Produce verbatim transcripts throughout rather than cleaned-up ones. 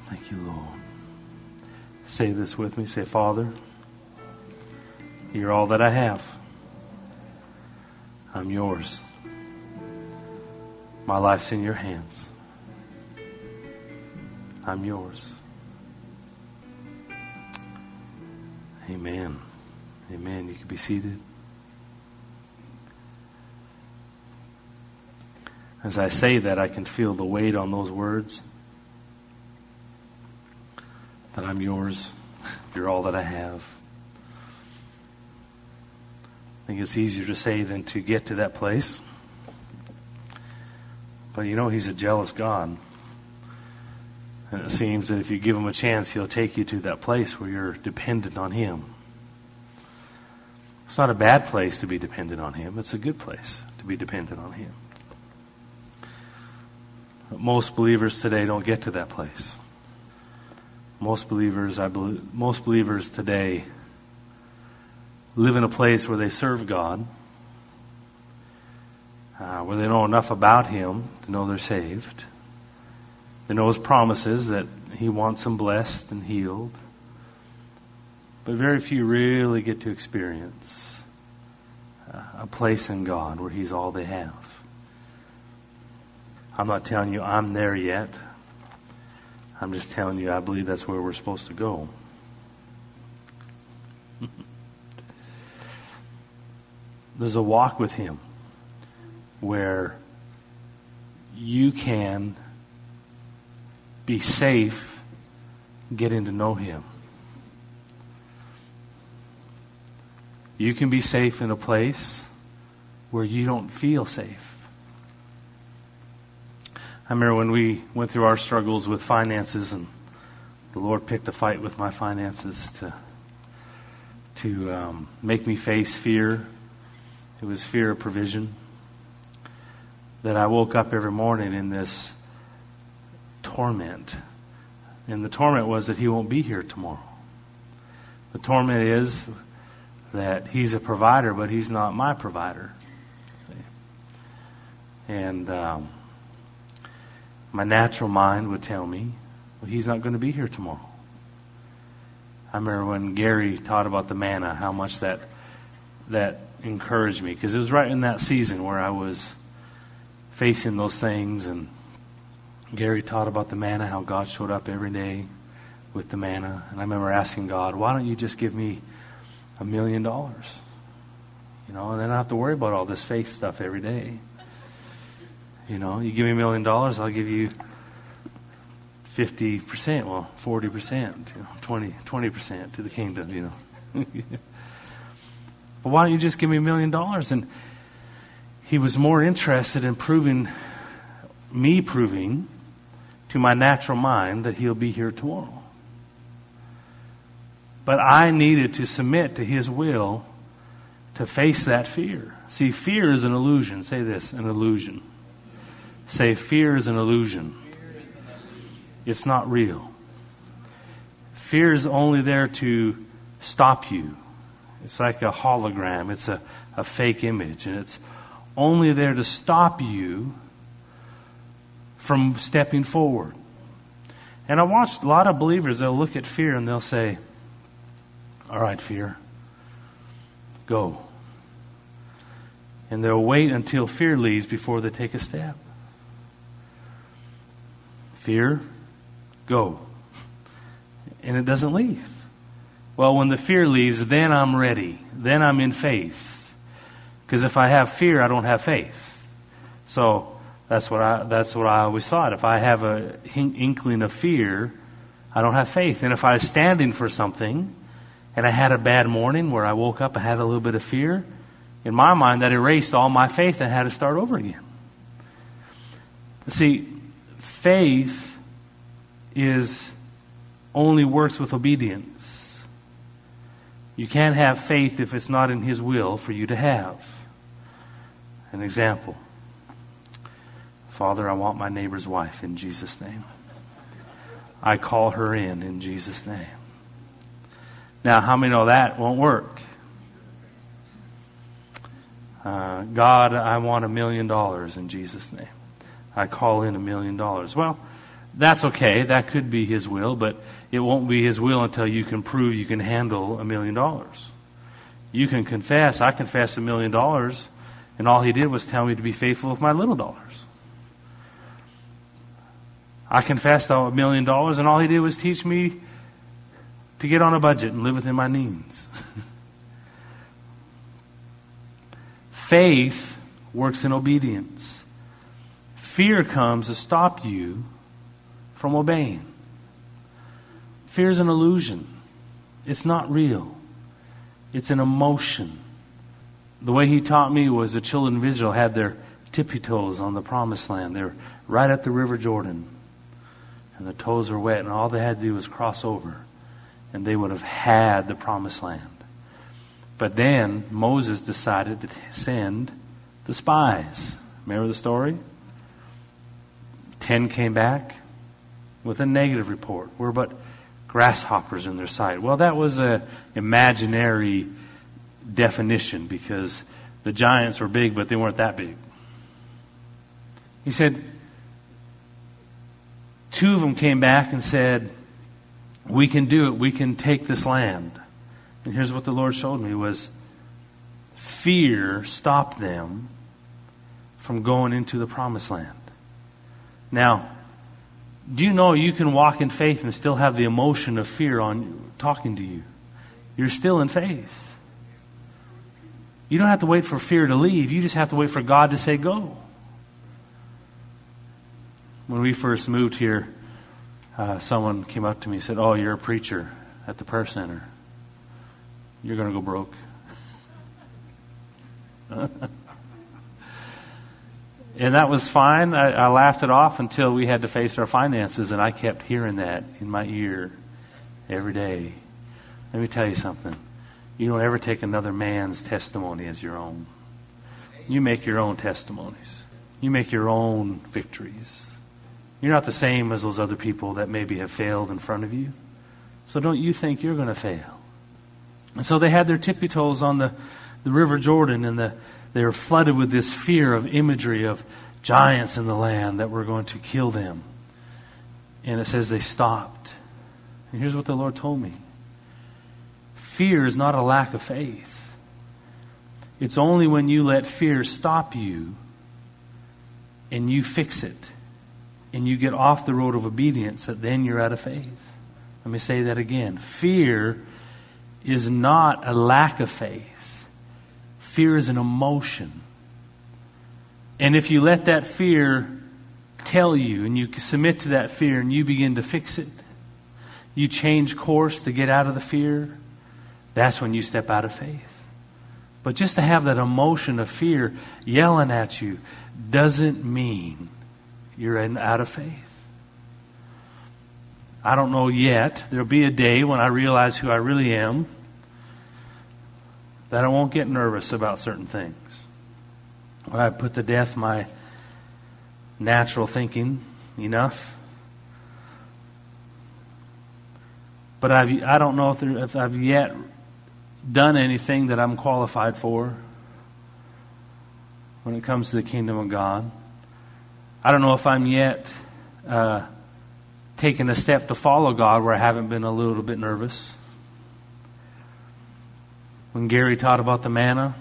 Thank you, Lord. Say this with me. Say, Father, you're all that I have. I'm yours. My life's in your hands. I'm yours. Amen. Amen. You can be seated. As I say that, I can feel the weight on those words. That I'm yours. You're all that I have. I think it's easier to say than to get to that place. But you know, He's a jealous God. And it seems that if you give Him a chance, He'll take you to that place where you're dependent on Him. It's not a bad place to be dependent on Him. It's a good place to be dependent on Him. But most believers today don't get to that place. Most believers, I believe, most believers today live in a place where they serve God, uh, where they know enough about Him to know they're saved. They know His promises that He wants them blessed and healed. But very few really get to experience uh, a place in God where He's all they have. I'm not telling you I'm there yet. I'm just telling you I believe that's where we're supposed to go. There's a walk with Him where you can be safe getting to know Him. You can be safe in a place where you don't feel safe. I remember when we went through our struggles with finances, and the Lord picked a fight with my finances to to um, make me face fear. It was fear of provision. That I woke up every morning in this torment. And the torment was that He won't be here tomorrow. The torment is that He's a provider, but He's not my provider. And um, my natural mind would tell me, well, He's not going to be here tomorrow. I remember when Gary taught about the manna, how much that that encouraged me. Because it was right in that season where I was facing those things. And Gary taught about the manna, how God showed up every day with the manna. And I remember asking God, why don't you just give me a million dollars? You know, and then I don't have to worry about all this faith stuff every day. You know, you give me a million dollars, I'll give you fifty percent, well, forty percent, you know, twenty, twenty percent to the kingdom, you know. But why don't you just give me a million dollars? And He was more interested in proving, me proving to my natural mind that He'll be here tomorrow. But I needed to submit to His will to face that fear. See, fear is an illusion. Say this, an illusion. Say, fear is an illusion. It's not real. Fear is only there to stop you. It's like a hologram. It's a, a fake image. And it's only there to stop you from stepping forward. And I watched a lot of believers, they'll look at fear and they'll say, all right, fear, go. And they'll wait until fear leaves before they take a step. Fear, go. And it doesn't leave. Well, when the fear leaves, then I'm ready. Then I'm in faith. Because if I have fear, I don't have faith. So that's what I that's what I always thought. If I have a inkling of fear, I don't have faith. And if I was standing for something, and I had a bad morning where I woke up and had a little bit of fear, in my mind that erased all my faith and I had to start over again. See, faith is only works with obedience. You can't have faith if it's not in His will for you to have. An example. Father, I want my neighbor's wife in Jesus' name. I call her in in Jesus' name. Now, how many know that won't work? Uh, God, I want a million dollars in Jesus' name. I call in a million dollars. Well, That's okay. That could be his will, but it won't be his will until you can prove you can handle a million dollars. You can confess, I confessed a million dollars, and all he did was tell me to be faithful with my little dollars. I confessed a million dollars, and all he did was teach me to get on a budget and live within my means. Faith works in obedience. Fear comes to stop you from obeying. Fear is an illusion. It's not real. It's an emotion. The way he taught me was the children of Israel had their tippy toes on the promised land. They're right at the river Jordan. And the toes were wet, and all they had to do was cross over, and they would have had the promised land. But then Moses decided to send the spies. Remember the story? Ten came back with a negative report. We're but grasshoppers in their sight. Well, that was an imaginary definition because the giants were big, but they weren't that big. He said, two of them came back and said, we can do it. We can take this land. And here's what the Lord showed me was fear stopped them from going into the promised land. Now, do you know you can walk in faith and still have the emotion of fear on talking to you? You're still in faith. You don't have to wait for fear to leave. You just have to wait for God to say go. When we first moved here, uh, someone came up to me and said, oh, you're a preacher at the prayer center. You're going to go broke. And that was fine. I, I laughed it off until we had to face our finances, and I kept hearing that in my ear every day. Let me tell you something. You don't ever take another man's testimony as your own. You make your own testimonies. You make your own victories. You're not the same as those other people that maybe have failed in front of you. So don't you think you're going to fail. And so they had their tippy toes on the, the River Jordan, and the, they were flooded with this fear of imagery of giants in the land that were going to kill them. And it says they stopped. And here's what the Lord told me. Fear is not a lack of faith. It's only when you let fear stop you and you fix it and you get off the road of obedience that then you're out of faith. Let me say that again. Fear is not a lack of faith. Fear is an emotion. And if you let that fear tell you and you submit to that fear and you begin to fix it, you change course to get out of the fear, that's when you step out of faith. But just to have that emotion of fear yelling at you doesn't mean you're in, out of faith. I don't know yet. There'll be a day when I realize who I really am, that I won't get nervous about certain things. When I put to death my natural thinking enough. But I've, I don't know if, there, if I've yet done anything that I'm qualified for when it comes to the kingdom of God. I don't know if I'm yet uh, taking a step to follow God where I haven't been a little bit nervous. When Gary taught about the manna,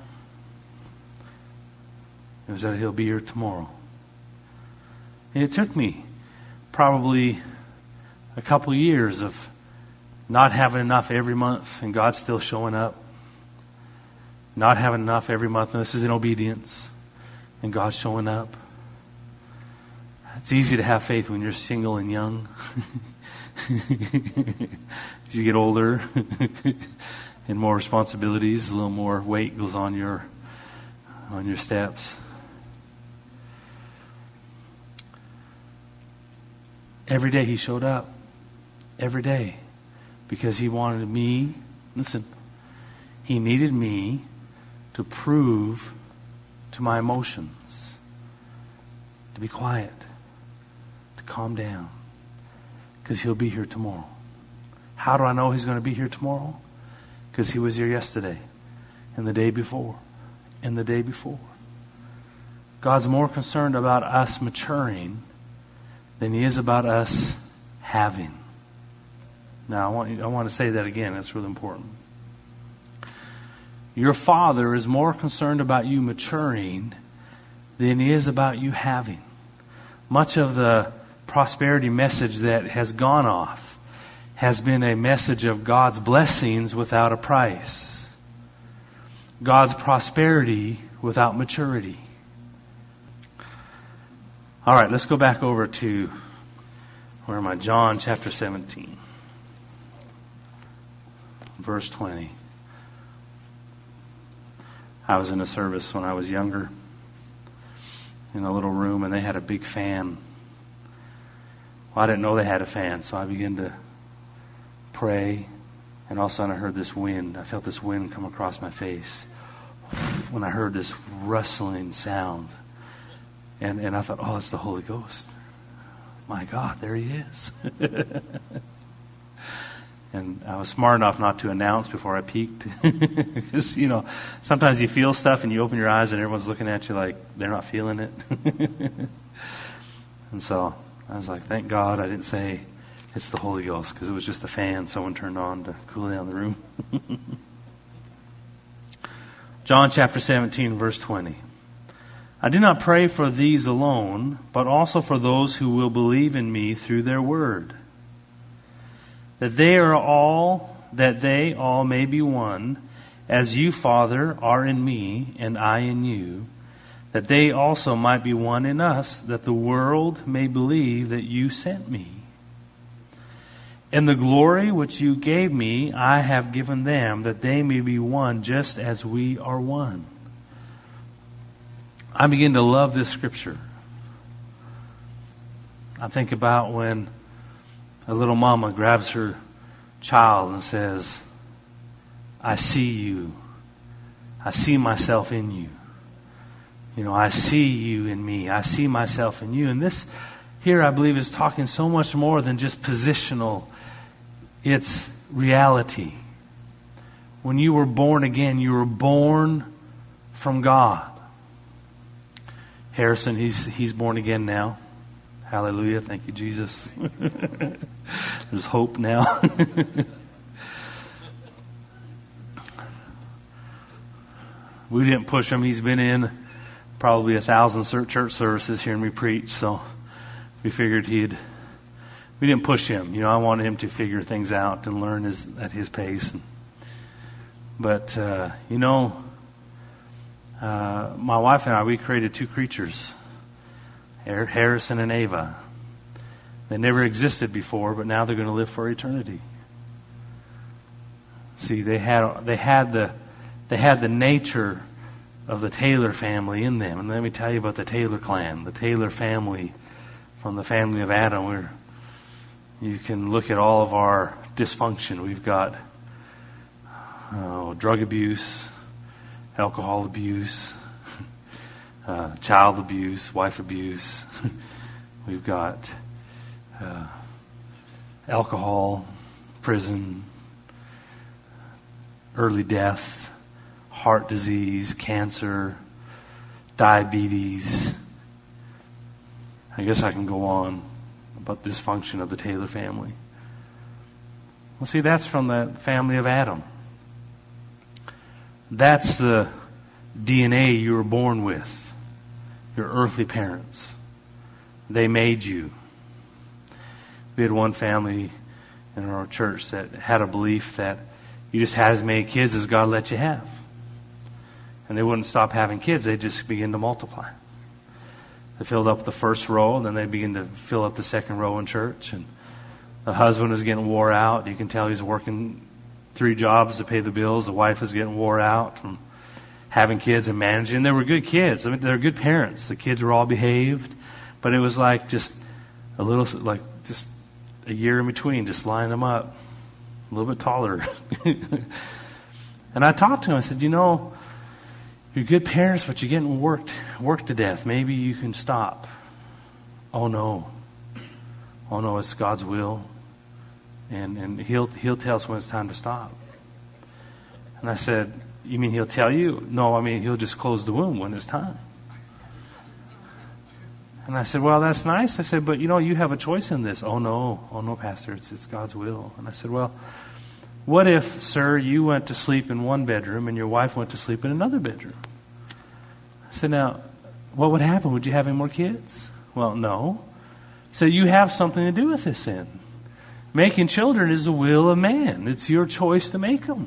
it was that he'll be here tomorrow. And it took me probably a couple years of not having enough every month and God still showing up. Not having enough every month, and this is in obedience, and God showing up. It's easy to have faith when you're single and young. As you get older and more responsibilities, a little more weight goes on your on your steps. Every day he showed up. Every day. Because he wanted me, listen, he needed me to prove to my emotions to be quiet, to calm down, because he'll be here tomorrow. How do I know he's going to be here tomorrow? Because he was here yesterday, and the day before, and the day before. God's more concerned about us maturing than he is about us having. Now, I want, I want to say that again. That's really important. Your Father is more concerned about you maturing than he is about you having. Much of the prosperity message that has gone off has been a message of God's blessings without a price. God's prosperity without maturity. All right, let's go back over to, where am I? John chapter seventeen. Verse twenty. I was in a service when I was younger in a little room, and they had a big fan. Well, I didn't know they had a fan, so I began to pray, and all of a sudden I heard this wind. I felt this wind come across my face when I heard this rustling sound. And, and I thought, oh, it's the Holy Ghost. My God, there he is. And I was smart enough not to announce before I peeked. Because, you know, sometimes you feel stuff and you open your eyes and everyone's looking at you like they're not feeling it. And so I was like, thank God I didn't say it's the Holy Ghost, because it was just a fan someone turned on to cool down the room. John chapter seventeen, verse twenty. I do not pray for these alone, but also for those who will believe in me through their word, that they are all, that they all may be one, as you, Father, are in me, and I in you, that they also might be one in us, that the world may believe that you sent me. And the glory which you gave me, I have given them, that they may be one, just as we are one. I begin to love this scripture. I think about when a little mama grabs her child and says, I see you. I see myself in you. You know, I see you in me. I see myself in you. And this here, I believe, is talking so much more than just positional. It's reality. When you were born again, you were born from God. Harrison, he's he's born again now. Hallelujah. Thank you, Jesus. There's hope now. We didn't push him. He's been in probably a thousand church services hearing me preach, so we figured he'd, we didn't push him. You know, I wanted him to figure things out and learn his, at his pace. But, uh, you know, uh, my wife and I, we created two creatures, Harrison and Ava. They never existed before, but now they're going to live for eternity. See, they had they had the they had the nature of the Taylor family in them. And let me tell you about the Taylor clan, the Taylor family from the family of Adam. Where you can look at all of our dysfunction. We've got oh, drug abuse, alcohol abuse, uh, child abuse, wife abuse. We've got uh, alcohol, prison, early death, heart disease, cancer, diabetes. I guess I can go on about dysfunction of the Taylor family. Well, see, that's from the family of Adam. That's the D N A you were born with. Your earthly parents. They made you. We had one family in our church that had a belief that you just had as many kids as God let you have. And they wouldn't stop having kids. They'd just begin to multiply. They filled up the first row, and then they begin to fill up the second row in church. And the husband was getting wore out. You can tell he's working three jobs to pay the bills. The wife was getting wore out from having kids and managing. They were good kids. I mean, they were good parents. The kids were all behaved. But it was like just a little, like just a year in between, just line them up. A little bit taller. And I talked to him. I said, you know, you're good parents, but you're getting worked worked to death. Maybe you can stop. Oh, no. Oh, no, it's God's will. And and he'll he'll tell us when it's time to stop. And I said, you mean he'll tell you? No, I mean, he'll just close the womb when it's time. And I said, well, that's nice. I said, but you know, you have a choice in this. Oh, no. Oh, no, Pastor. It's, it's God's will. And I said, well, what if, sir, you went to sleep in one bedroom and your wife went to sleep in another bedroom? I said, now, what would happen? Would you have any more kids? Well, no. So you have something to do with this sin. Making children is the will of man. It's your choice to make them.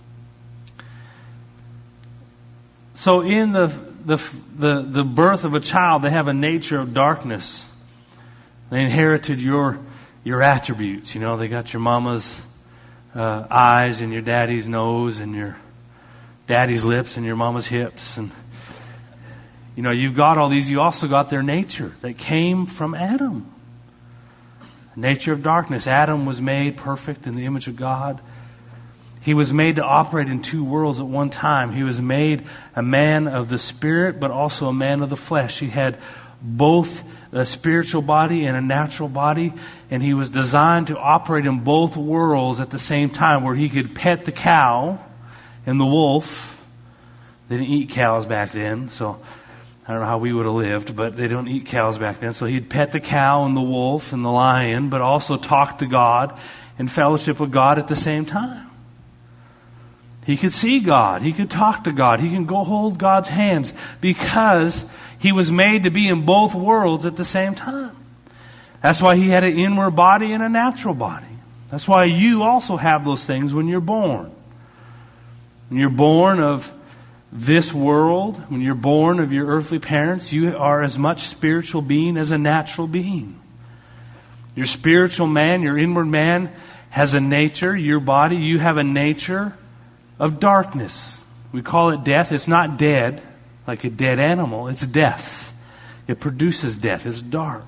So in the the the, the birth of a child, they have a nature of darkness. They inherited your your attributes. You know, they got your mama's uh, eyes and your daddy's nose and your daddy's lips and your mama's hips. And, you know, you've got all these. You also got their nature that came from Adam. Nature of darkness. Adam was made perfect in the image of God. He was made to operate in two worlds at one time. He was made a man of the spirit, but also a man of the flesh. He had both a spiritual body and a natural body, and he was designed to operate in both worlds at the same time, where he could pet the cow and the wolf. They didn't eat cows back then, so I don't know how we would have lived, but they don't eat cows back then. So he'd pet the cow and the wolf and the lion, but also talk to God and fellowship with God at the same time. He could see God. He could talk to God. He can go hold God's hands because he was made to be in both worlds at the same time. That's why he had an inward body and a natural body. That's why you also have those things when you're born. When you're born of this world, when you're born of your earthly parents, you are as much spiritual being as a natural being. Your spiritual man, your inward man, has a nature. Your body, you have a nature of darkness. We call it death. It's not dead, like a dead animal. It's death. It produces death. It's dark.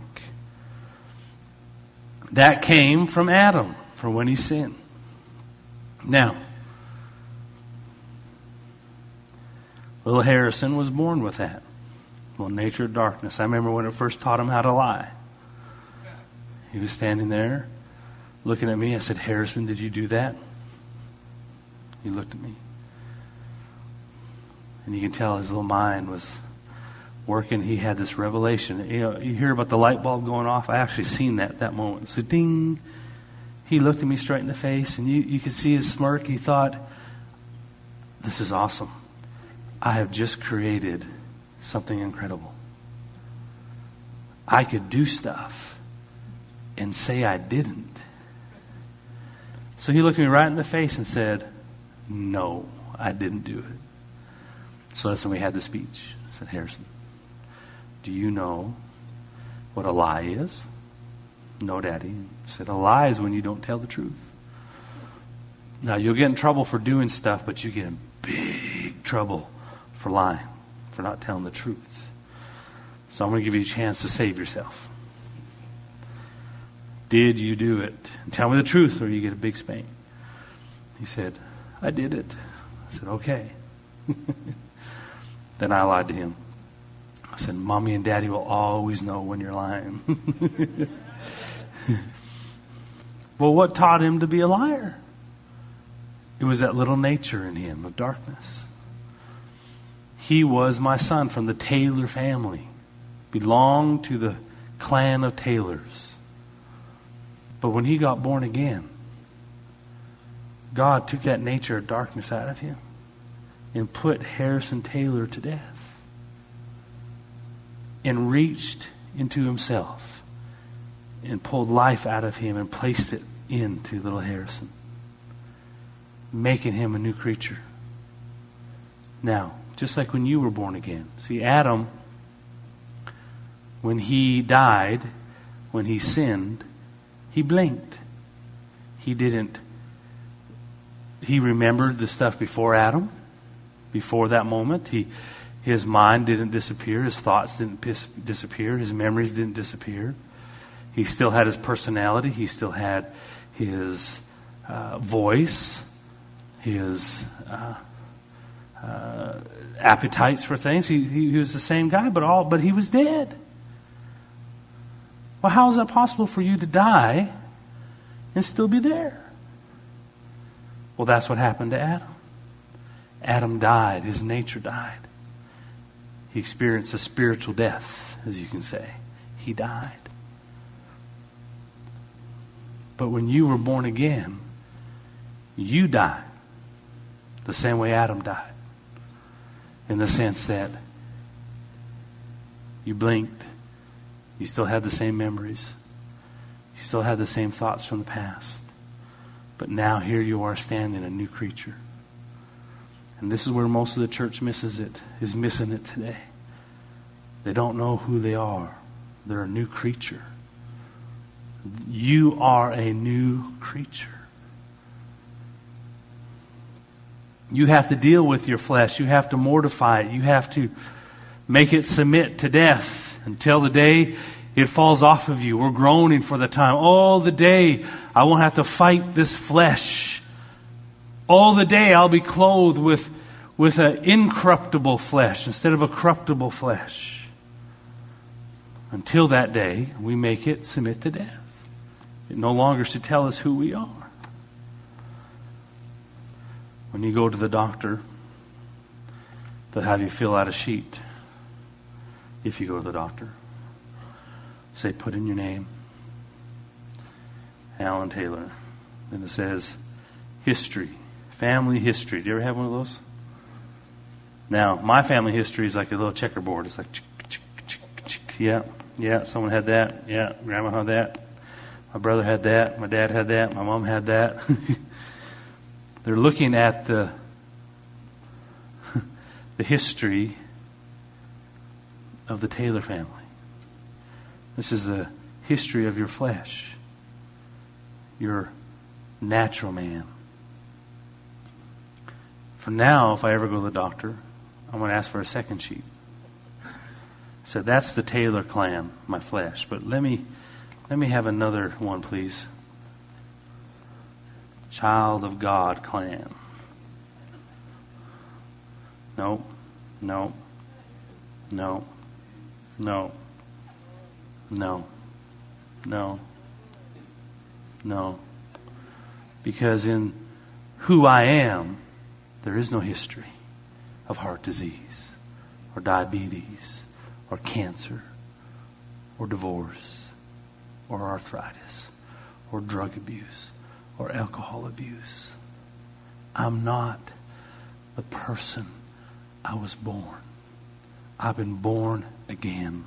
That came from Adam, from when he sinned. Now, little Harrison was born with that. Well, nature of darkness. I remember when it first taught him how to lie. He was standing there looking at me. I said, Harrison, did you do that? He looked at me. And you can tell his little mind was working. He had this revelation. You know, you hear about the light bulb going off. I actually seen that that moment. So ding. He looked at me straight in the face, and you, you could see his smirk. He thought, this is awesome. I have just created something incredible. I could do stuff and say I didn't. So he looked me right in the face and said, no, I didn't do it. So that's when we had the speech. I said, Harrison, do you know what a lie is? No, Daddy. I said, a lie is when you don't tell the truth. Now, you'll get in trouble for doing stuff, but you get in big trouble for lying, for not telling the truth. So I'm going to give you a chance to save yourself. Did you do it? And tell me the truth or you get a big spank. He said, I did it. I said, okay. Then I lied to him. I said, Mommy and Daddy will always know when you're lying. Well, what taught him to be a liar? It was that little nature in him of darkness. He was my son from the Taylor family. Belonged to the clan of Taylors. But when he got born again, God took that nature of darkness out of him and put Harrison Taylor to death. And reached into himself and pulled life out of him and placed it into little Harrison, making him a new creature. Now, just like when you were born again. See, Adam, when he died, when he sinned, he blinked. He didn't, he remembered the stuff before Adam, before that moment. He, his mind didn't disappear. His thoughts didn't pis- disappear. His memories didn't disappear. He still had his personality. He still had his uh, voice, his uh, uh, appetites for things. He, he, he was the same guy, but all but he was dead. Well, how is that possible for you to die and still be there? Well, that's what happened to Adam. Adam died. His nature died. He experienced a spiritual death, as you can say. He died. But when you were born again, you died the same way Adam died. In the sense that you blinked, you still had the same memories, you still had the same thoughts from the past. But now here you are standing, a new creature. And this is where most of the church misses it, is missing it today. They don't know who they are. They're a new creature. You are a new creature. You have to deal with your flesh. You have to mortify it. You have to make it submit to death until the day it falls off of you. We're groaning for the time. All the day I won't have to fight this flesh. All the day I'll be clothed with, with an incorruptible flesh instead of a corruptible flesh. Until that day, we make it submit to death. It no longer should tell us who we are. When you go to the doctor, they'll have you fill out a sheet. If you go to the doctor, say, put in your name, Alan Taylor. And it says, history, family history. Do you ever have one of those? Now, my family history is like a little checkerboard. It's like, chick, chick, chick, chick. Yeah, yeah, someone had that. Yeah, grandma had that. My brother had that. My dad had that. My mom had that. They're looking at the the history of the Taylor family. This is the history of your flesh, your natural man. For now, if I ever go to the doctor, I'm going to ask for a second sheet. So that's the Taylor clan, my flesh. But let me let me have another one, please. Child of God clan. No, no, no, no, no, no, no. Because in who I am, there is no history of heart disease or diabetes or cancer or divorce or arthritis or drug abuse or alcohol abuse. I'm not the person I was born. I've been born again.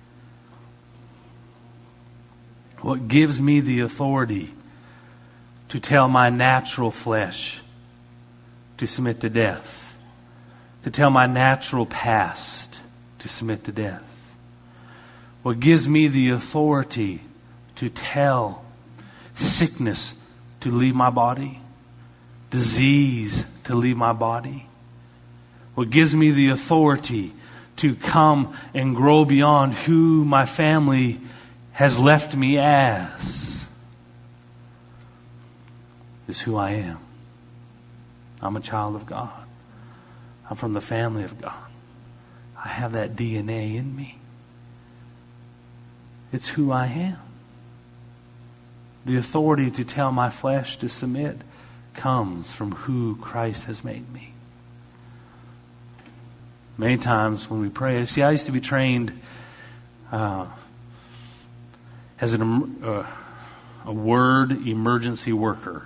What gives me the authority to tell my natural flesh to submit to death, to tell my natural past to submit to death? What gives me the authority to tell sickness to leave my body, disease to leave my body? What gives me the authority to come and grow beyond who my family has left me as is who I am. I'm a child of God. I'm from the family of God. I have that D N A in me. It's who I am. The authority to tell my flesh to submit comes from who Christ has made me. Many times when we pray, see, I used to be trained uh, as an, uh, a word emergency worker.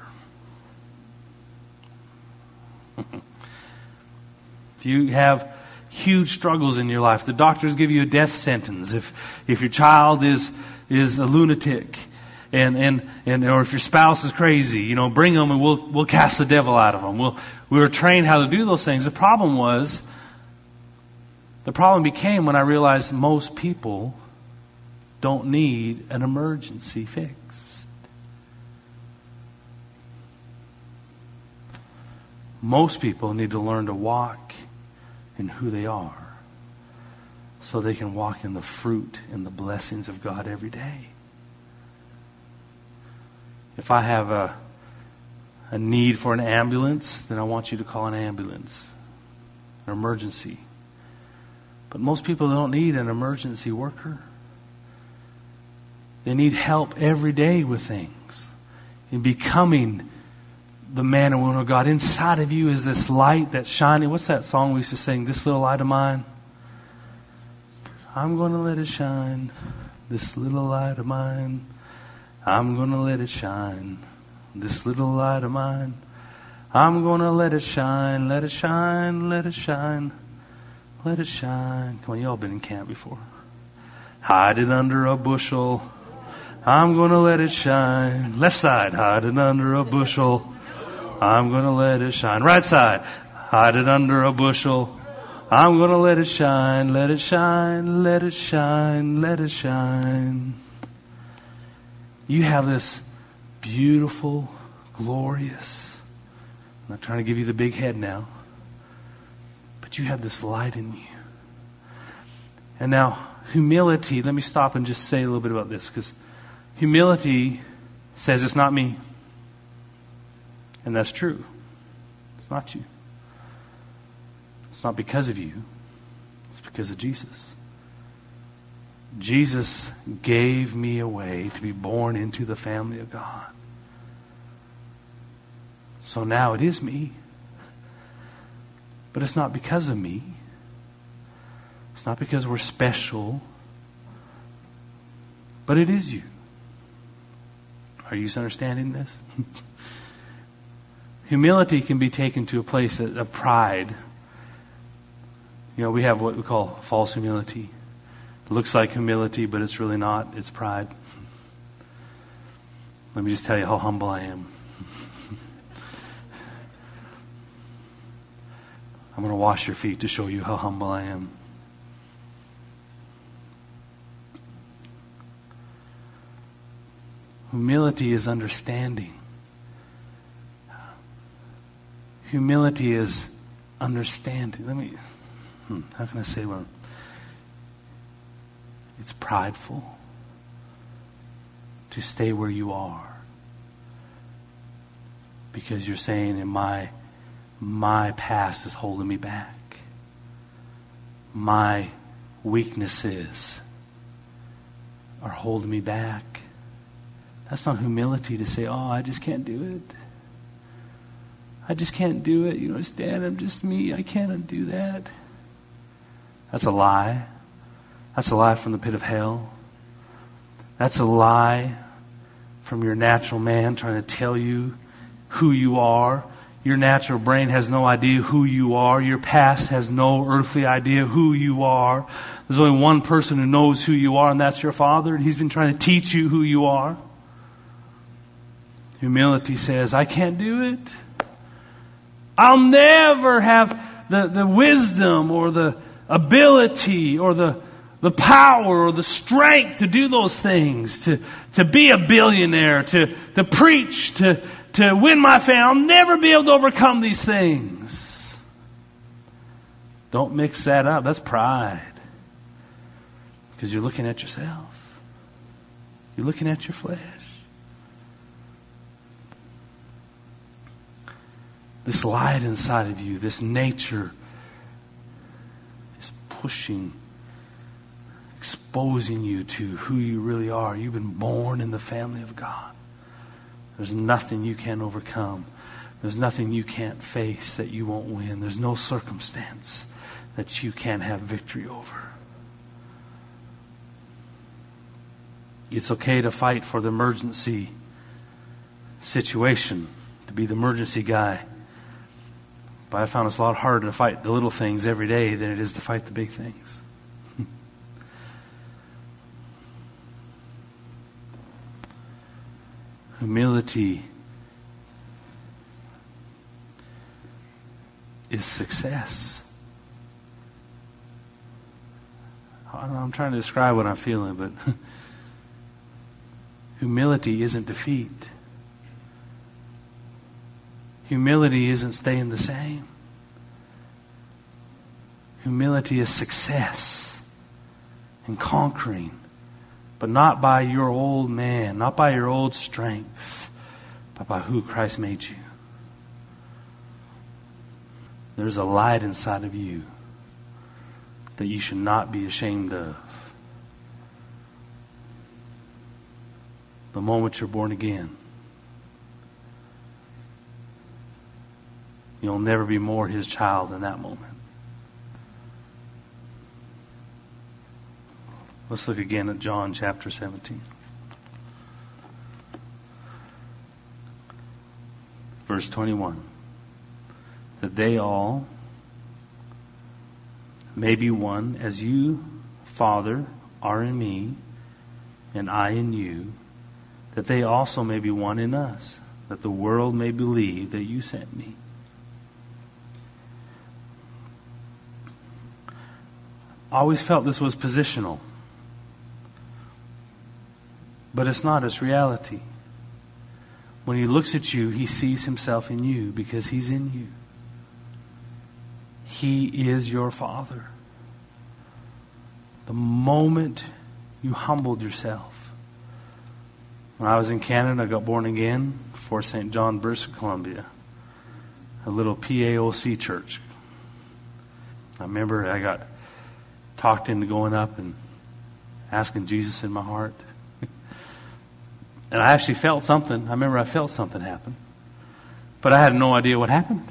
If you have huge struggles in your life, the doctors give you a death sentence. If if your child is is a lunatic, and and and or if your spouse is crazy, you know, bring them and we'll we'll cast the devil out of them. We'll we were trained how to do those things. The problem was, the problem became when I realized most people don't need an emergency fix. Most people need to learn to walk in who they are so they can walk in the fruit and the blessings of God every day. If I have a, a need for an ambulance, then I want you to call an ambulance, an emergency. But most people don't need an emergency worker. They need help every day with things, in becoming the man and woman of God. Inside of you is this light that's shining. What's that song we used to sing? This little light of mine. I'm going to let it shine. This little light of mine, I'm going to let it shine. This little light of mine, I'm going to let it shine. Let it shine, let it shine, let it shine. Come on, you all been in camp before. Hide it under a bushel. I'm going to let it shine. Left side, hide it under a bushel. I'm going to let it shine. Right side, hide it under a bushel. I'm going to let it shine, let it shine, let it shine, let it shine. You have this beautiful, glorious, I'm not trying to give you the big head now, but you have this light in you. And now, humility, let me stop and just say a little bit about this, because humility says it's not me. And that's true. It's not you. It's not because of you. It's because of Jesus. Jesus gave me a way to be born into the family of God. So now it is me. But it's not because of me. It's not because we're special. But it is you. Are you understanding this? Humility can be taken to a place of pride. You know, we have what we call false humility. It looks like humility, but it's really not. It's pride. Let me just tell you how humble I am. I'm going to wash your feet to show you how humble I am. Humility is understanding. Humility is understanding. Let me, hmm, how can I say one? It's prideful to stay where you are. Because you're saying, in my, my past is holding me back. My weaknesses are holding me back. That's not humility to say, oh, I just can't do it. I just can't do it. You understand? I'm just me. I can't do that. That's a lie. That's a lie from the pit of hell. That's a lie from your natural man trying to tell you who you are. Your natural brain has no idea who you are. Your past has no earthly idea who you are. There's only one person who knows who you are, and that's your Father. And He's been trying to teach you who you are. Humility says, I can't do it. I'll never have the, the wisdom or the ability or the, the power or the strength to do those things, to, to be a billionaire, to, to preach, to, to win my family. I'll never be able to overcome these things. Don't mix that up. That's pride. Because you're looking at yourself. You're looking at your flesh. This light inside of you, this nature is pushing, exposing you to who you really are. You've been born in the family of God. There's nothing you can't overcome. There's nothing you can't face that you won't win. There's no circumstance that you can't have victory over. It's okay to fight for the emergency situation, to be the emergency guy. But I found it's a lot harder to fight the little things every day than it is to fight the big things. Humility is success. I'm trying to describe what I'm feeling, but humility isn't defeat. Humility isn't staying the same. Humility is success and conquering, but not by your old man, not by your old strength, but by who Christ made you. There's a light inside of you that you should not be ashamed of. The moment you're born again, you'll never be more His child than that moment. Let's look again at John chapter seventeen. Verse twenty-one. That they all may be one, as you, Father, are in me, and I in you, that they also may be one in us, that the world may believe that you sent me. I always felt this was positional. But it's not, it's reality. When he looks at you, he sees himself in you because he's in you. He is your Father. The moment you humbled yourself. When I was in Canada, I got born again before Saint John, British Columbia. A little P A O C church. I remember I got talked into going up and asking Jesus in my heart. And I actually felt something. I remember I felt something happen. But I had no idea what happened.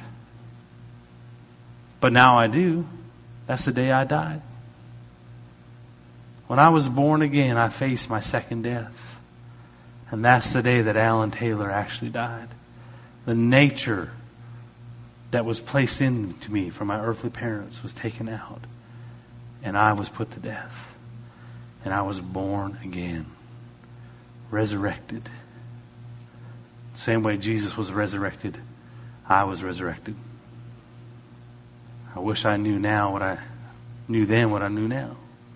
But now I do. That's the day I died. When I was born again, I faced my second death. And that's the day that Alan Taylor actually died. The nature that was placed into me from my earthly parents was taken out. And I was put to death. And I was born again. Resurrected. Same way Jesus was resurrected, I was resurrected. I wish I knew now what I knew then, what I knew now.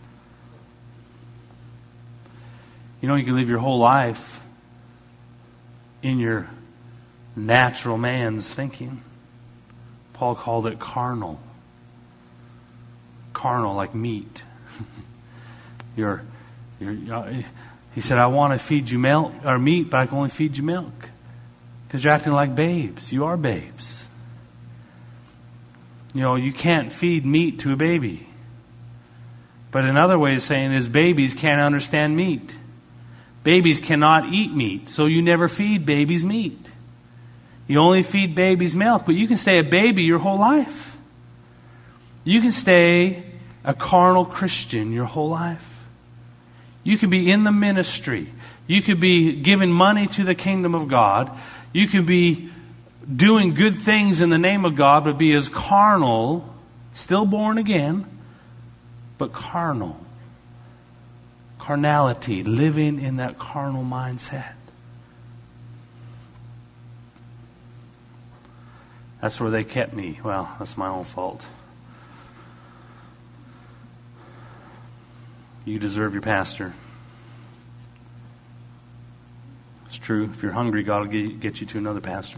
You know, you can live your whole life in your natural man's thinking. Paul called it carnal. Carnal, like meat. you're, you're, he said, I want to feed you milk or meat, but I can only feed you milk. Because you're acting like babes. You are babes. You know, you can't feed meat to a baby. But another way of saying is babies can't understand meat. Babies cannot eat meat, so you never feed babies meat. You only feed babies milk, but you can stay a baby your whole life. You can stay a carnal Christian your whole life. You could be in the ministry. You could be giving money to the kingdom of God. You could be doing good things in the name of God, but be as carnal, still born again, but carnal. Carnality, living in that carnal mindset. That's where they kept me. Well, that's my own fault. You deserve your pastor. It's true. If you're hungry, God will get you to another pastor.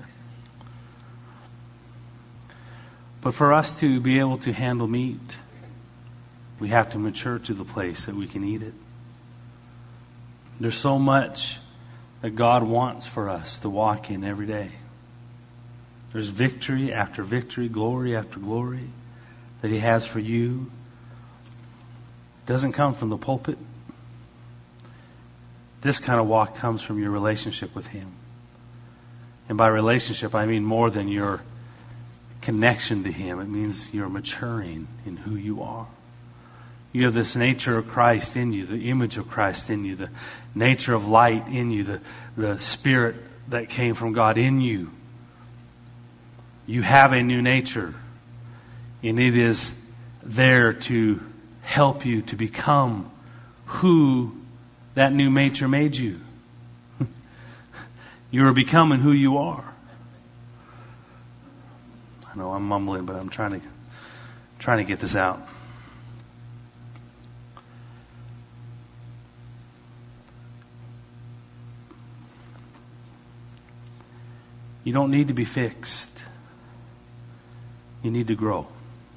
But for us to be able to handle meat, we have to mature to the place that we can eat it. There's so much that God wants for us to walk in every day. There's victory after victory, glory after glory that He has for you. It doesn't come from the pulpit. This kind of walk comes from your relationship with Him. And by relationship, I mean more than your connection to Him. It means you're maturing in who you are. You have this nature of Christ in you, the image of Christ in you, the nature of light in you, the, the Spirit that came from God in you. You have a new nature, and it is there to help you to become who that new nature made you. You are becoming who you are. I know I'm mumbling, but I'm trying to trying to get this out. You don't need to be fixed. You need to grow.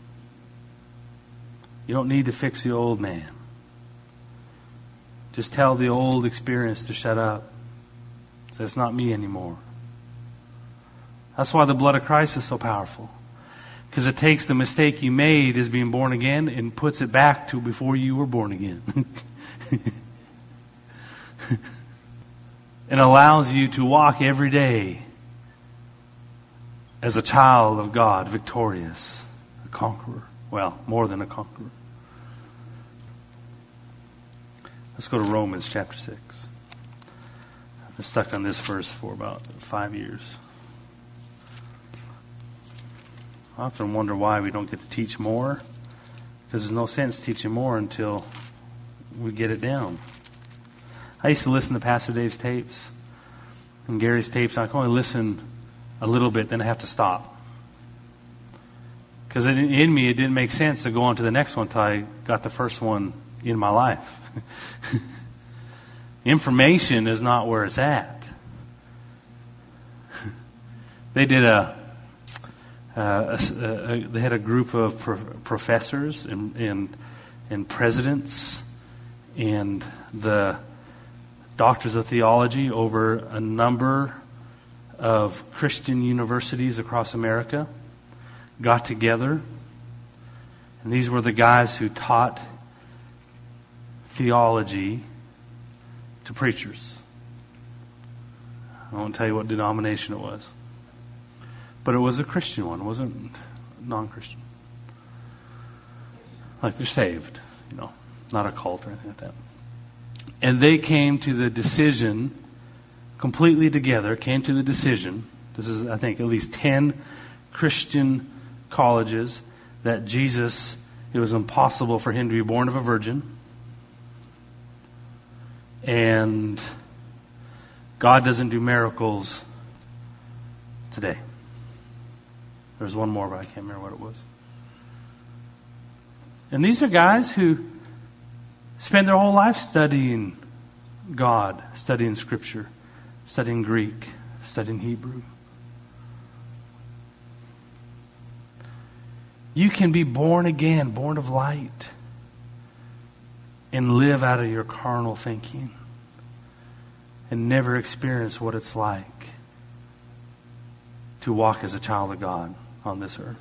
You don't need to fix the old man. Just tell the old experience to shut up. Say, it's not me anymore. That's why the blood of Christ is so powerful. Because it takes the mistake you made as being born again and puts it back to before you were born again. And allows you to walk every day as a child of God, victorious, a conqueror. Well, more than a conqueror. Let's go to Romans chapter six. I've been stuck on this verse for about five years. I often wonder why we don't get to teach more, because there's no sense teaching more until we get it down. I used to listen to Pastor Dave's tapes and Gary's tapes. I can only listen a little bit, then I have to stop. Because in me, it didn't make sense to go on to the next one until I got the first one in my life. Information is not where it's at. They did a, uh, a, a, a they had a group of pro- professors and, and and presidents and the doctors of theology over a number of Christian universities across America got together, and these were the guys who taught theology to preachers. I won't tell you what denomination it was, but it was a Christian one. It wasn't non-Christian. Like they're saved, you know, not a cult or anything like that. And they came to the decision, completely together, came to the decision, this is, I think, at least ten Christian colleges, that Jesus, it was impossible for him to be born of a virgin. And God doesn't do miracles today. There's one more, but I can't remember what it was. And these are guys who spend their whole life studying God, studying Scripture, studying Greek, studying Hebrew. You can be born again, born of light, and live out of your carnal thinking and never experience what it's like to walk as a child of God on this earth.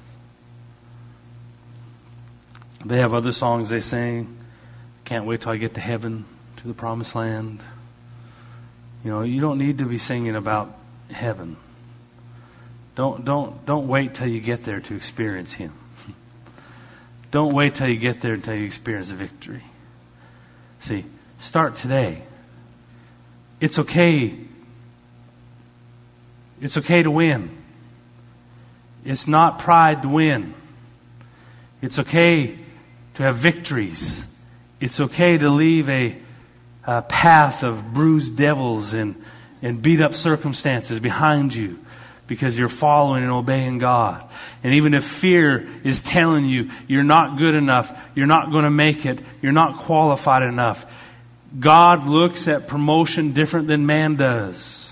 They have other songs they sing. Can't wait till I get to heaven, to the promised land. You know, you don't need to be singing about heaven. Don't don't don't wait till you get there to experience Him. Don't wait till you get there until you experience victory. See, start today. It's okay. It's okay to win. It's not pride to win. It's okay to have victories. It's okay to leave a, a path of bruised devils and, and beat up circumstances behind you, because you're following and obeying God. And even if fear is telling you you're not good enough, you're not going to make it, you're not qualified enough, God looks at promotion different than man does.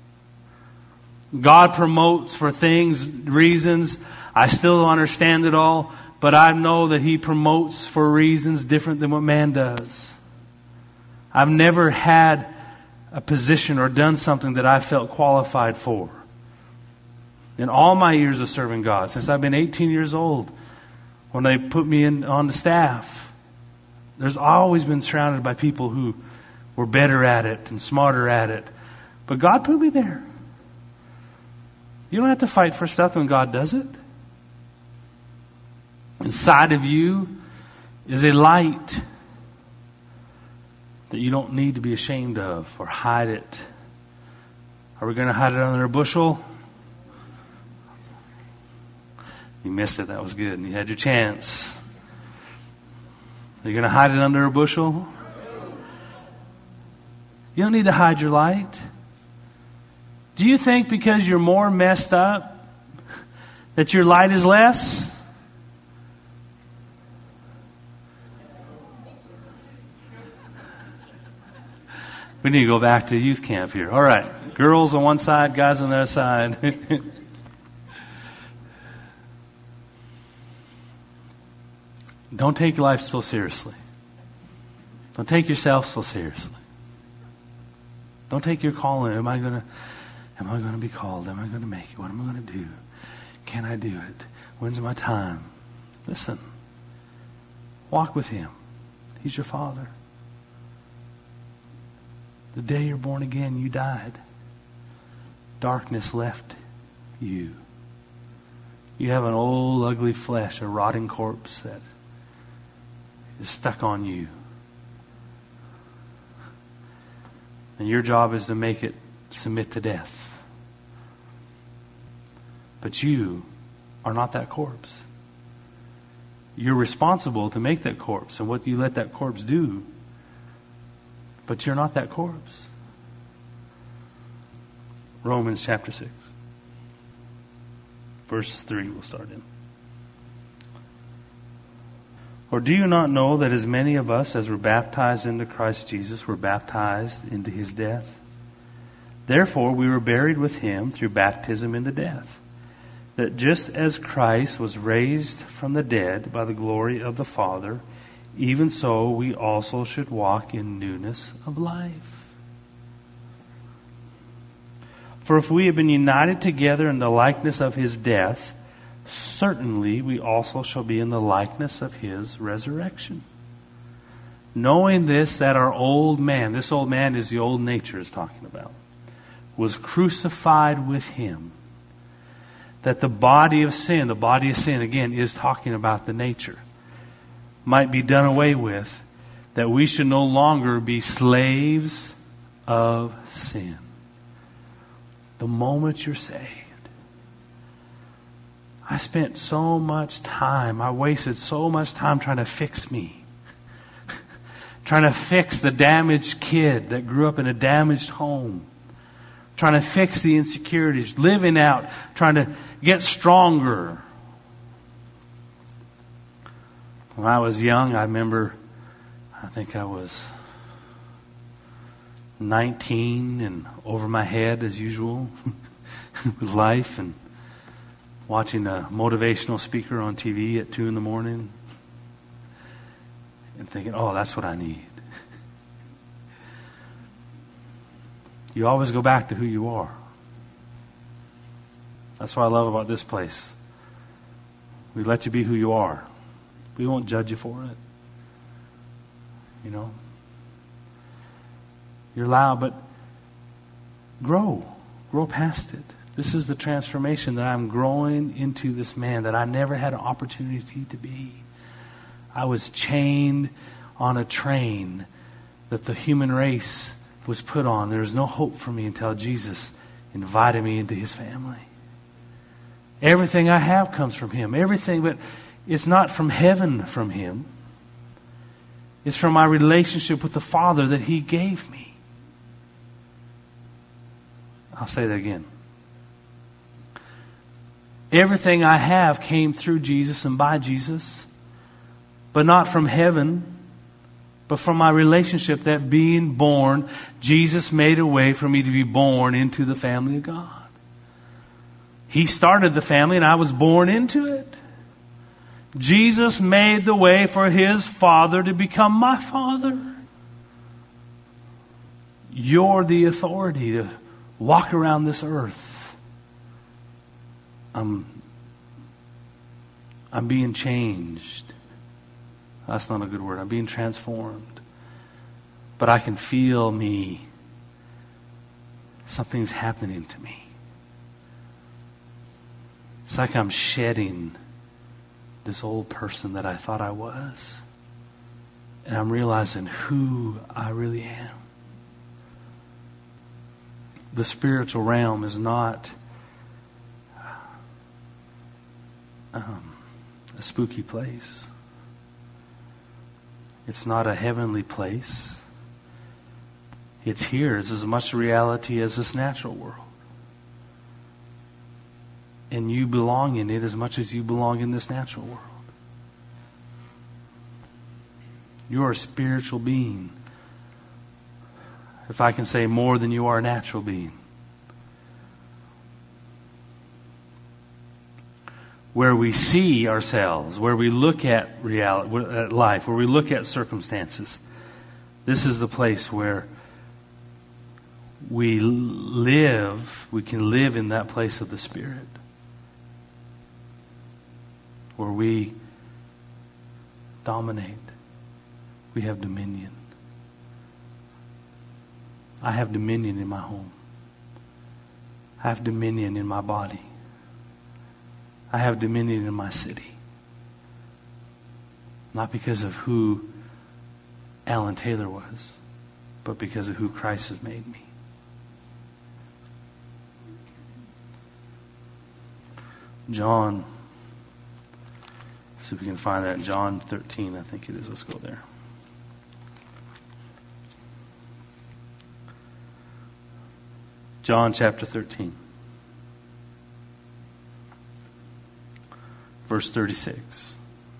God promotes for things, reasons. I still don't understand it all, but I know that He promotes for reasons different than what man does. I've never had a position or done something that I felt qualified for. In all my years of serving God, since I've been eighteen years old, when they put me in on the staff, there's always been surrounded by people who were better at it and smarter at it. But God put me there. You don't have to fight for stuff when God does it. Inside of you is a light that you don't need to be ashamed of or hide it. Are we going to hide it under a bushel? You missed it. That was good. You had your chance. Are you going to hide it under a bushel? You don't need to hide your light. Do you think because you're more messed up that your light is less? We need to go back to youth camp here. All right. Girls on one side, guys on the other side. Don't take life so seriously. Don't take yourself so seriously. Don't take your calling. Am I gonna am I gonna be called? Am I gonna make it? What am I gonna do? Can I do it? When's my time? Listen. Walk with Him. He's your Father. The day you're born again, you died. Darkness left you. You have an old, ugly flesh, a rotting corpse that is stuck on you. And your job is to make it submit to death. But you are not that corpse. You're responsible to make that corpse and what you let that corpse do. But you're not that corpse. Romans chapter six. Verse three we'll start in. Or do you not know that as many of us as were baptized into Christ Jesus were baptized into his death? Therefore we were buried with him through baptism into death, that just as Christ was raised from the dead by the glory of the Father, even so we also should walk in newness of life. For if we have been united together in the likeness of his death, certainly we also shall be in the likeness of his resurrection. Knowing this, that our old man, this old man is the old nature is talking about, was crucified with him. That the body of sin, the body of sin again is talking about the nature, might be done away with, that we should no longer be slaves of sin. The moment you're saved. I spent so much time, I wasted so much time trying to fix me. Trying to fix the damaged kid that grew up in a damaged home. Trying to fix the insecurities, living out, trying to get stronger. When I was young, I remember, I think I was nineteen and over my head as usual with life and watching a motivational speaker on T V at two in the morning and thinking, oh, that's what I need. You always go back to who you are. That's what I love about this place. We let you be who you are. We won't judge you for it. You know? You're allowed, but grow. Grow past it. This is the transformation that I'm growing into this man that I never had an opportunity to be. I was chained on a train that the human race was put on. There was no hope for me until Jesus invited me into his family. Everything I have comes from him. Everything, but it's not from heaven from him. It's from my relationship with the Father that he gave me. I'll say that again. Everything I have came through Jesus and by Jesus, but not from heaven, but from my relationship, that being born, Jesus made a way for me to be born into the family of God. He started the family and I was born into it. Jesus made the way for his Father to become my Father. You're the authority to walk around this earth. I'm, I'm being changed. That's not a good word. I'm being transformed. But I can feel me. Something's happening to me. It's like I'm shedding this old person that I thought I was. And I'm realizing who I really am. The spiritual realm is not um, a spooky place. It's not a heavenly place. It's here. It's as much reality as this natural world. And you belong in it as much as you belong in this natural world. You are a spiritual being. If I can say more than you are a natural being. Where we see ourselves, where we look at reality, at life, where we look at circumstances. This is the place where we live, we can live in that place of the Spirit. Where we dominate. We have dominion. I have dominion in my home. I have dominion in my body. I have dominion in my city. Not because of who Alan Taylor was, but because of who Christ has made me. John, see if we can find that. John thirteen, I think it is. Let's go there. John chapter thirteen. Verse thirty-six.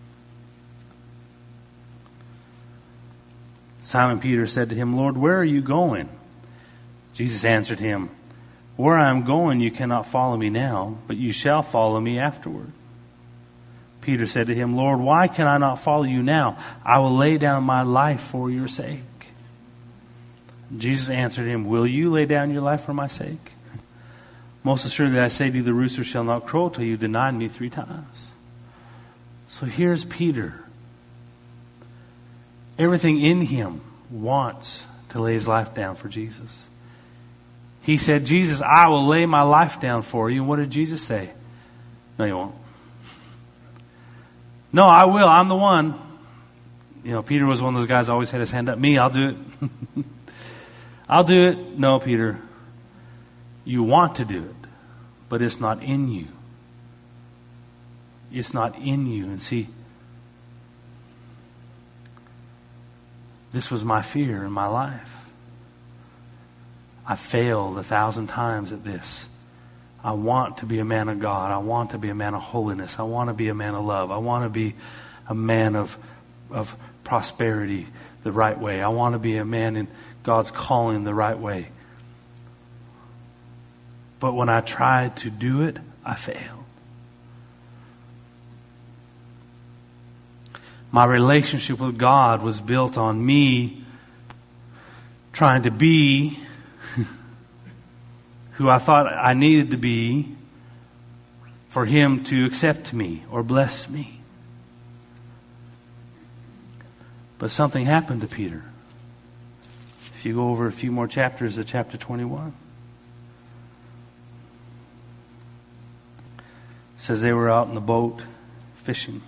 Simon Peter said to him, Lord, where are you going? Jesus answered him, where I am going you cannot follow me now, but you shall follow me afterward. Peter said to him, Lord, why can I not follow you now? I will lay down my life for your sake. Jesus answered him, will you lay down your life for my sake? Most assuredly I say to you, the rooster shall not crow till you deny me three times. So here's Peter. Everything in him wants to lay his life down for Jesus. He said, Jesus, I will lay my life down for you. And what did Jesus say? No, you won't. No, I will. I'm the one. You know, Peter was one of those guys who always had his hand up. Me, I'll do it. I'll do it. No, Peter. You want to do it, but it's not in you. It's not in you. And see, this was my fear in my life. I failed a thousand times at this. I want to be a man of God. I want to be a man of holiness. I want to be a man of love. I want to be a man of, of prosperity the right way. I want to be a man in God's calling the right way. But when I tried to do it, I failed. My relationship with God was built on me trying to be who I thought I needed to be for Him to accept me or bless me. But something happened to Peter. If you go over a few more chapters of chapter twenty-one. It says they were out in the boat fishing.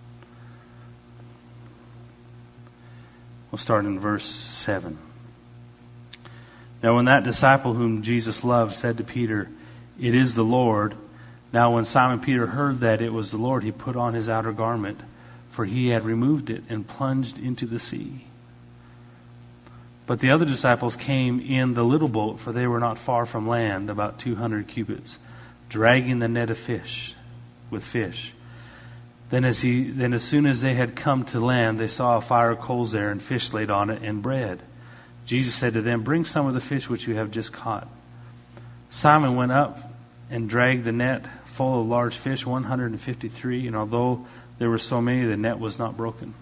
We'll start in verse seven. Now when that disciple whom Jesus loved said to Peter, it is the Lord. Now when Simon Peter heard that it was the Lord, he put on his outer garment, for he had removed it, and plunged into the sea. But the other disciples came in the little boat, for they were not far from land, about two hundred cubits, dragging the net of fish, with fish. Then as he, then as soon as they had come to land, they saw a fire of coals there, and fish laid on it, and bread. Jesus said to them, bring some of the fish which you have just caught. Simon went up and dragged the net full of large fish, one hundred fifty-three, and although there were so many, the net was not broken.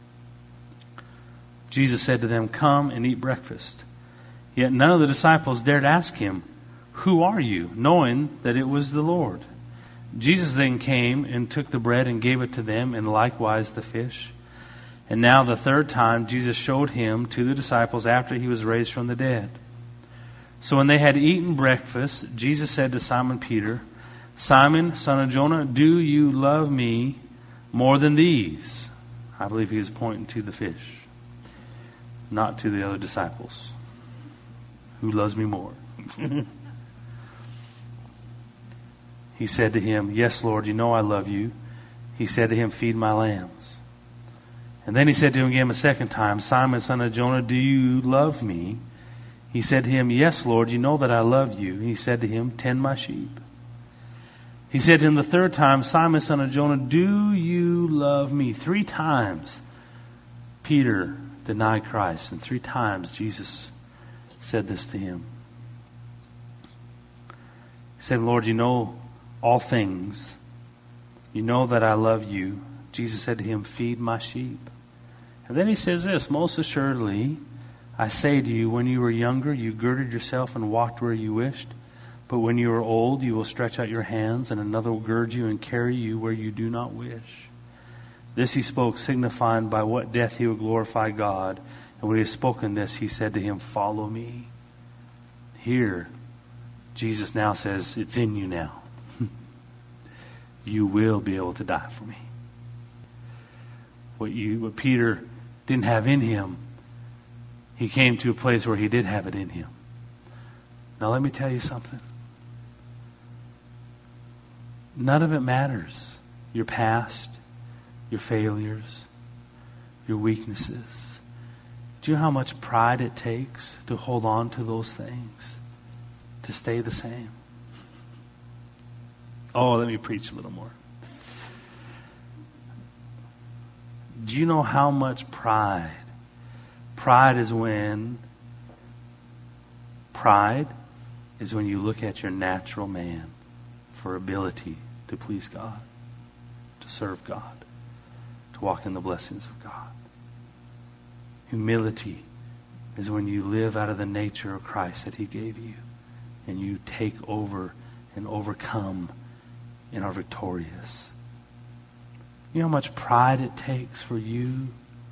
Jesus said to them, come and eat breakfast. Yet none of the disciples dared ask him, who are you? Knowing that it was the Lord. Jesus then came and took the bread and gave it to them, and likewise the fish. And now the third time Jesus showed him to the disciples after he was raised from the dead. So when they had eaten breakfast, Jesus said to Simon Peter, Simon, son of Jonah, do you love me more than these? I believe he is pointing to the fish, not to the other disciples. Who loves me more? He said to him, yes, Lord, you know I love you. He said to him, feed my lambs. And then he said to him again a second time, Simon, son of Jonah, do you love me? He said to him, yes, Lord, you know that I love you. He said to him, tend my sheep. He said to him the third time, Simon, son of Jonah, do you love me? Three times Peter denied Christ, and three times Jesus said this to him. He said, Lord, you know all things. You know that I love you. Jesus said to him, feed my sheep. And then he says this, most assuredly, I say to you, when you were younger, you girded yourself and walked where you wished. But when you are old, you will stretch out your hands, and another will gird you and carry you where you do not wish. This he spoke, signifying by what death he would glorify God. And when he had spoken this, he said to him, follow me. Here, Jesus now says, it's in you now. You will be able to die for me. What you, what Peter didn't have in him, He came to a place where he did have it in him. Now let me tell you something. None of it matters. Your past, your failures, your weaknesses. Do you know how much pride it takes to hold on to those things, to stay the same? Oh, let me preach a little more. Do you know how much pride? Pride is when, pride is when you look at your natural man for ability to please God, to serve God, to walk in the blessings of God. Humility is when you live out of the nature of Christ that he gave you, and you take over and overcome and are victorious. You know how much pride it takes for you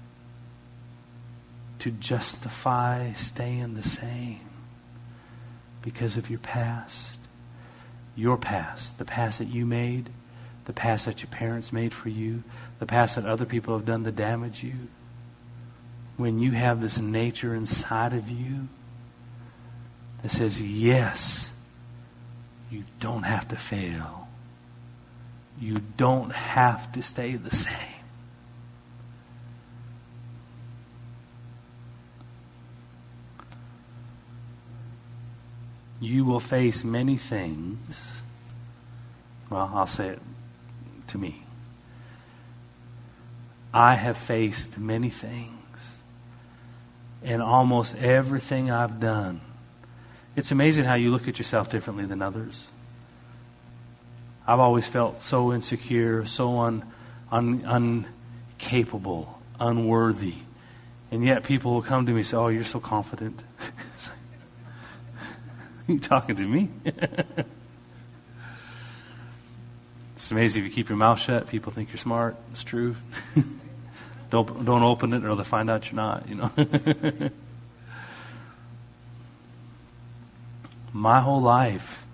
to justify staying the same because of your past? Your past, the past that you made, the past that your parents made for you, the past that other people have done to damage you. When you have this nature inside of you that says, yes, you don't have to fail. You don't have to stay the same. You will face many things. Well, I'll say it to me. I have faced many things. And almost everything I've done. It's amazing how you look at yourself differently than others. I've always felt so insecure, so un, un, incapable, unworthy. And yet people will come to me and say, oh, you're so confident. Are you talking to me? It's amazing if you keep your mouth shut, people think you're smart. It's true. don't don't open it or they'll find out you're not, you know. My whole life,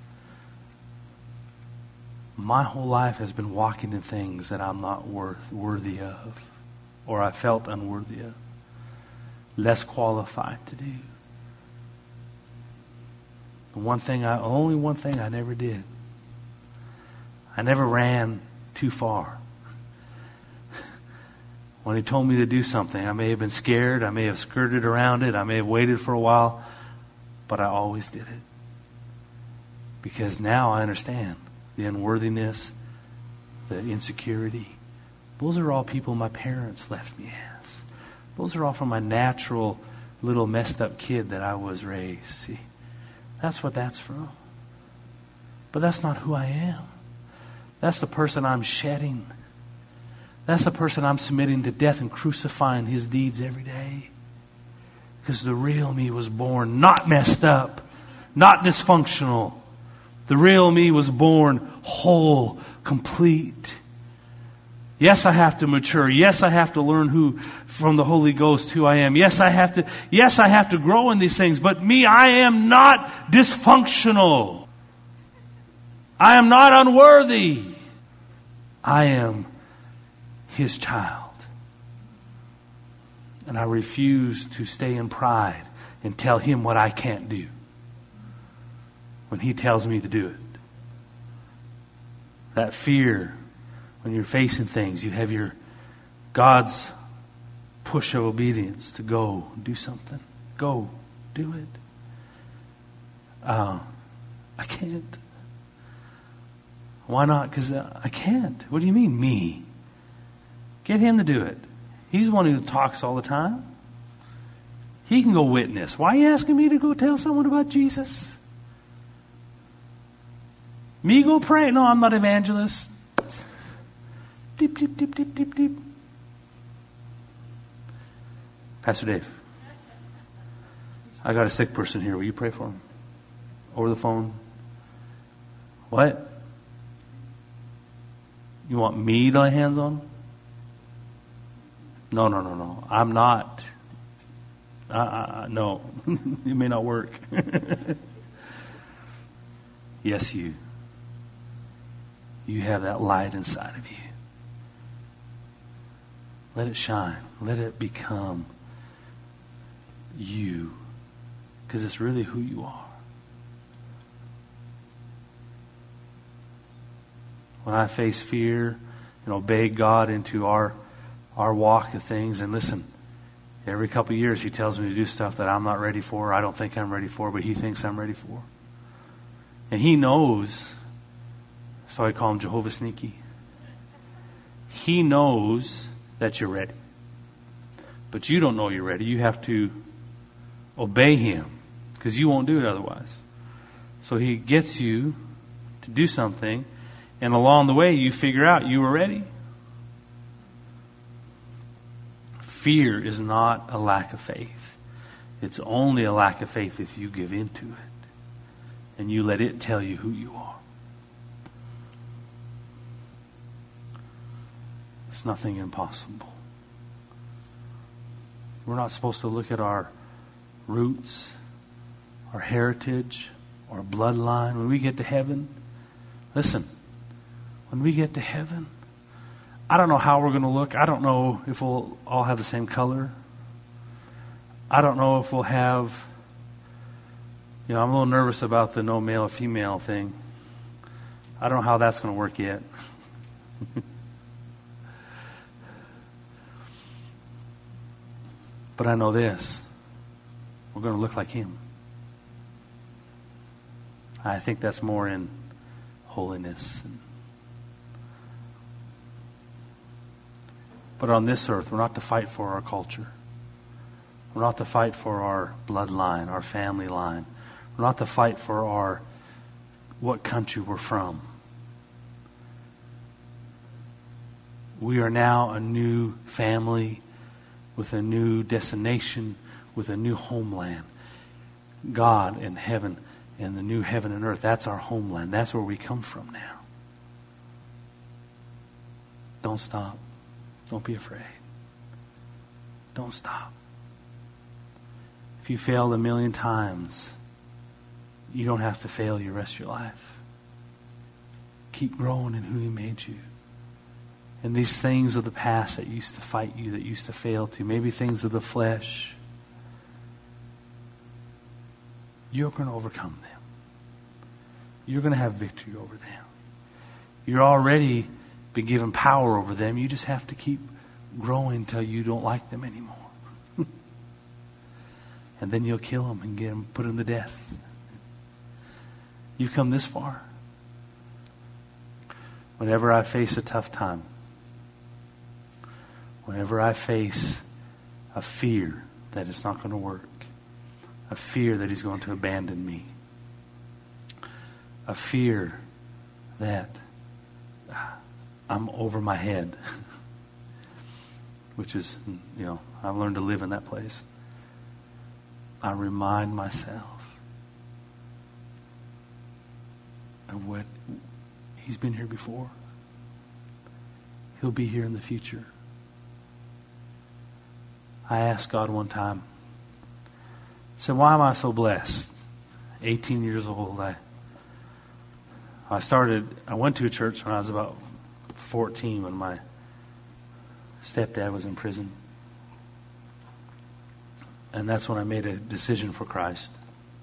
my whole life has been walking in things that I'm not worth worthy of, or I felt unworthy of, less qualified to do. The one thing I, only one thing I never did. I never ran too far. When he told me to do something, I may have been scared, I may have skirted around it, I may have waited for a while, but I always did it. Because now I understand the unworthiness, the insecurity. Those are all people my parents left me as. Those are all from my natural little messed up kid that I was raised. See? That's what that's from. But that's not who I am. That's the person I'm shedding. That's the person I'm submitting to death and crucifying his deeds every day. Because the real me was born not messed up, not dysfunctional. The real me was born whole, complete. Yes, I have to mature. Yes, I have to learn who, from the Holy Ghost, who I am. Yes, I have to, yes, I have to grow in these things. But me, I am not dysfunctional. I am not unworthy. I am his child. And I refuse to stay in pride and tell him what I can't do when he tells me to do it. That fear, when you're facing things, you have your God's push of obedience to go do something. Go do it. Uh, I can't. Why not? Because uh, I can't. What do you mean, me? Get him to do it. He's the one who talks all the time. He can go witness. Why are you asking me to go tell someone about Jesus? Me go pray? No, I'm not evangelist. Deep, deep, deep, deep, deep, deep. Pastor Dave, I got a sick person here. Will you pray for him? Over the phone. What? You want me to lay hands on him? No, no, no, no. I'm not. Uh, uh, no. It may not work. Yes, you. You have that light inside of you. Let it shine. Let it become you, because it's really who you are. When I face fear and obey God into our our walk of things, and listen, every couple of years He tells me to do stuff that I'm not ready for, I don't think I'm ready for, but He thinks I'm ready for. And He knows, that's why I call Him Jehovah Sneaky. He knows that you're ready. But you don't know you're ready. You have to obey Him, because you won't do it otherwise. So He gets you to do something, and along the way you figure out you were ready. Fear is not a lack of faith. It's only a lack of faith if you give into it and you let it tell you who you are. It's nothing impossible. We're not supposed to look at our roots, our heritage, our bloodline. When we get to heaven, listen, when we get to heaven, I don't know how we're going to look. I don't know if we'll all have the same color. I don't know if we'll have, you know, I'm a little nervous about the no male or female thing. I don't know how that's going to work yet. But I know this. We're going to look like Him. I think that's more in holiness. But on this earth, we're not to fight for our culture. We're not to fight for our bloodline, our family line. We're not to fight for our what country we're from. We are now a new family with a new destination, with a new homeland. God and heaven and the new heaven and earth, that's our homeland. That's where we come from now. Don't stop. Don't be afraid. Don't stop. If you failed a million times, you don't have to fail your rest of your life. Keep growing in who He made you. And these things of the past that used to fight you, that used to fail to, maybe things of the flesh, you're going to overcome them. You're going to have victory over them. You're already been given power over them. You just have to keep growing until you don't like them anymore. And then you'll kill them and get them, put them to death. You've come this far. Whenever I face a tough time, whenever I face a fear that it's not going to work, a fear that He's going to abandon me, a fear that I'm over my head, which is, you know, I've learned to live in that place. I remind myself of what He's been here before. He'll be here in the future. I asked God one time, I said, why am I so blessed? eighteen years old. I I started, I went to a church when I was about fourteen, when my stepdad was in prison. And that's when I made a decision for Christ.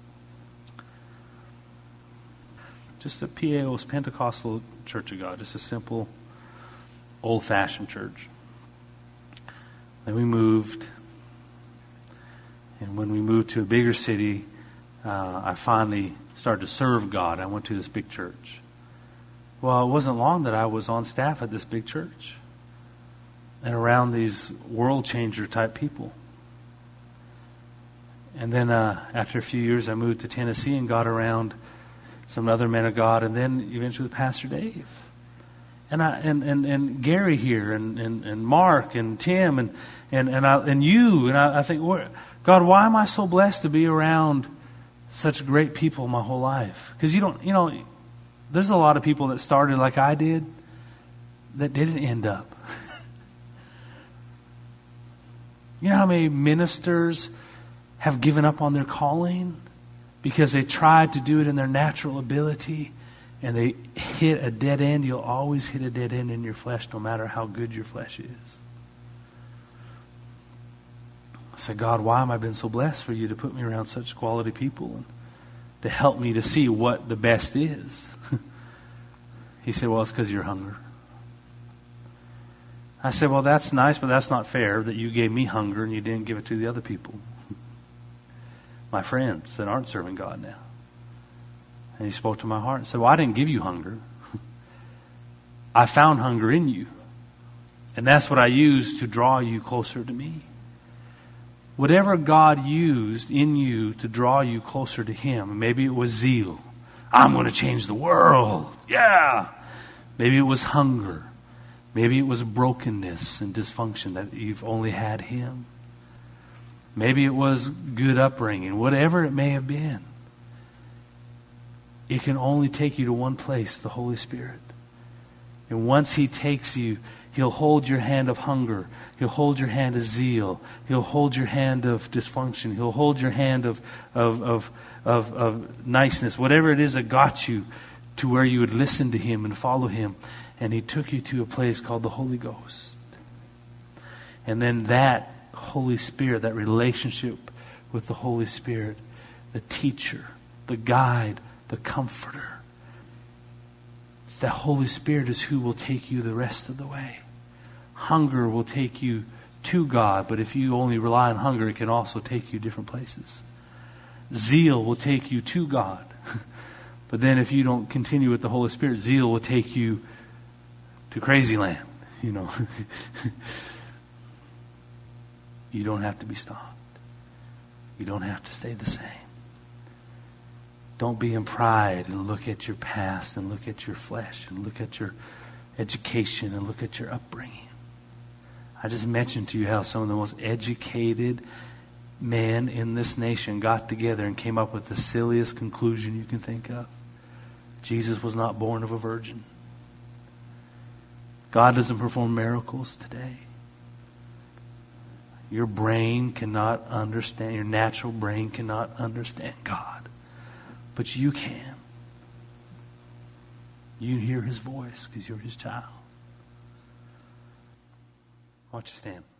Just a P A O's, Pentecostal Church of God. Just a simple, old-fashioned church. Then we moved. And when we moved to a bigger city, uh, I finally started to serve God. I went to this big church. Well, it wasn't long that I was on staff at this big church and around these world changer type people. And then uh, after a few years, I moved to Tennessee and got around some other men of God, and then eventually with Pastor Dave. And I and, and, and Gary here, and, and, and Mark, and Tim, and and and, I, and you. And I, I think, God, why am I so blessed to be around such great people my whole life? Because you don't, you know, there's a lot of people that started like I did that didn't end up. You know how many ministers have given up on their calling because they tried to do it in their natural ability and they hit a dead end? You'll always hit a dead end in your flesh no matter how good your flesh is. said, God, why am I been so blessed for you to put me around such quality people and to help me to see what the best is? He said, well, it's because of your hunger. I said, well, that's nice, but that's not fair that you gave me hunger and you didn't give it to the other people. My friends that aren't serving God now. And he spoke to my heart and said, well, I didn't give you hunger. I found hunger in you. And that's what I used to draw you closer to me. Whatever God used in you to draw you closer to Him, maybe it was zeal. I'm going to change the world. Yeah. Maybe it was hunger. Maybe it was brokenness and dysfunction that you've only had Him. Maybe it was good upbringing. Whatever it may have been. It can only take you to one place, the Holy Spirit. And once He takes you, He'll hold your hand of hunger. He'll hold your hand of zeal. He'll hold your hand of dysfunction. He'll hold your hand of, of, of, of, of niceness. Whatever it is that got you to where you would listen to Him and follow Him. And He took you to a place called the Holy Ghost. And then that Holy Spirit, that relationship with the Holy Spirit, the teacher, the guide, the comforter. The Holy Spirit is who will take you the rest of the way. Hunger will take you to God, but if you only rely on hunger, it can also take you different places. Zeal will take you to God. But then if you don't continue with the Holy Spirit, zeal will take you to crazy land. You know. You don't have to be stopped. You don't have to stay the same. Don't be in pride and look at your past and look at your flesh and look at your education and look at your upbringing. I just mentioned to you how some of the most educated men in this nation got together and came up with the silliest conclusion you can think of. Jesus was not born of a virgin. God doesn't perform miracles today. Your brain cannot understand, your natural brain cannot understand God. But you can. You hear His voice because you're His child. Why don't you stand?